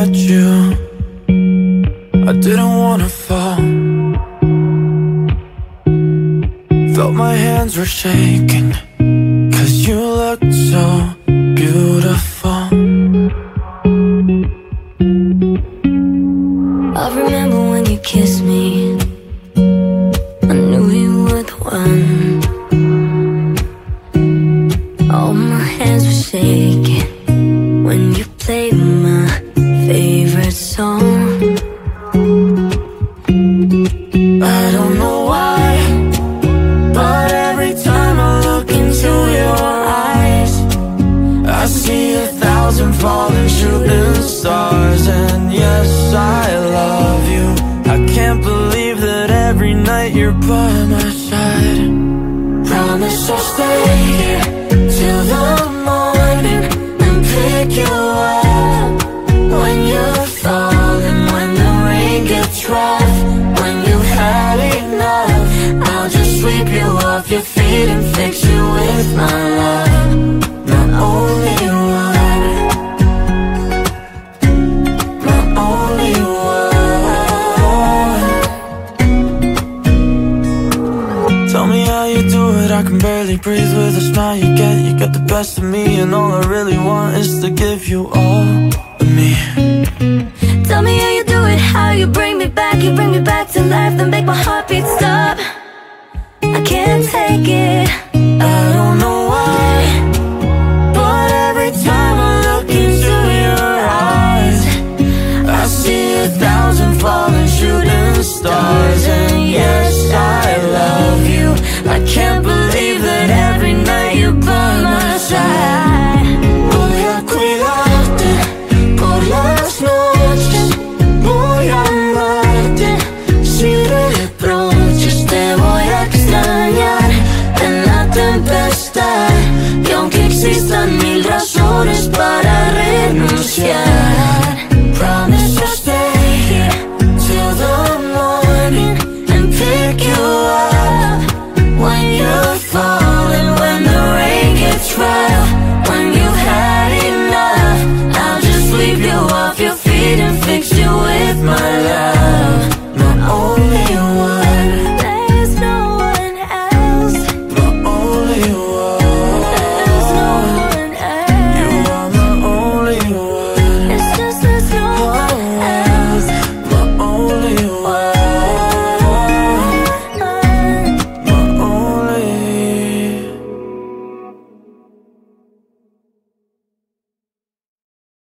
at you, I didn't wanna fall. Felt my hands were shaking, 'cause you looked so beautiful. I remember when you kissed me, I knew you were the one. All my hands were shaking when you played my favorite song. I don't know why, but every time I look into your eyes, I see 1,000 falling shooting stars. And yes, I love you. I can't believe that every night you're by my side. Promise I'll stay here till the morning and pick you up when you're falling, when the rain gets rough, when you've had enough. I'll just sweep you off your feet and fix you with my love, my only one, my only one. Tell me how you do it, I can barely breathe with the smile you get the best of me. And all I really want is to give you all of me. Tell me how you do it, how you bring me back to life, then make my heartbeat stop. I can't take it, I don't know why, but every time I look into your eyes, I see 1,000 falling shooting stars. And yes, I love you. I can't believe that every night you're by my side. Voy a cuidarte por las noches, voy a amarte sin reproches. Te voy a extrañar en la tempestad, y aunque existan mil